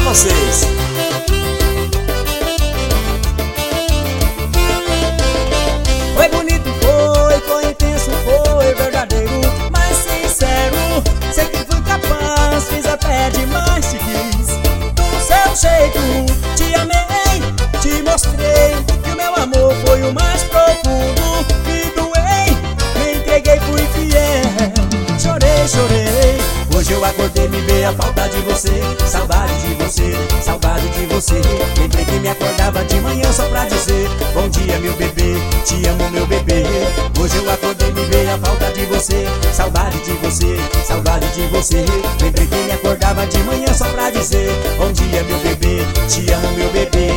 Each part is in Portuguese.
vocês. Foi bonito, foi intenso, foi verdadeiro, mas sincero. Sei que fui capaz, fiz até demais, te quis. Do seu jeito, te amei, te mostrei que o meu amor foi o mais profundo. Me doei, me entreguei, fui fiel. Chorei, chorei. Hoje eu acordei, me veio a falta de você. Saudade de você, saudade de você. Lembrei que me acordava de manhã só pra dizer: bom dia, meu bebê, te amo, meu bebê. Hoje eu acordei, me veio a falta de você. Saudade de você, saudade de você. Lembrei que me acordava de manhã só pra dizer: bom dia, meu bebê, te amo, meu bebê.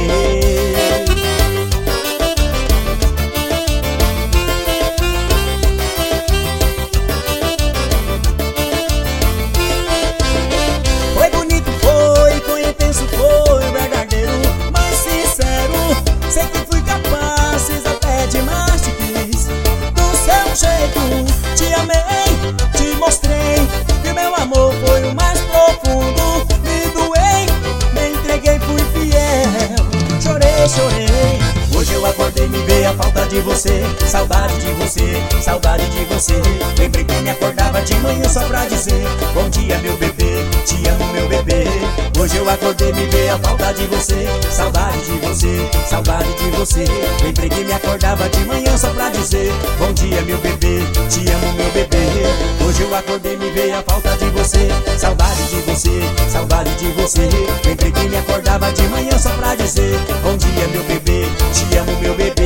Sei que fui capaz, fiz até demais, te quis. Do seu jeito, te amei, te mostrei que o meu amor foi o mais profundo. Me doei, me entreguei, fui fiel. Chorei, chorei. Hoje eu acordei, me veio a falta de você. Saudade de você, saudade de você. Lembrei que me acordava de manhã só pra dizer: bom dia, meu bebê, te amo, meu bebê. Hoje eu acordei, me veio a falta de você. Saudade de você, saudade de você. Lembrei que me acordava de manhã só pra dizer: bom dia, meu bebê, te amo, meu bebê. Hoje eu acordei, me veio a falta de você. Saudade de você, saudade de você. Lembrei que me acordava de manhã só pra dizer: bom dia, meu bebê, te amo, meu bebê.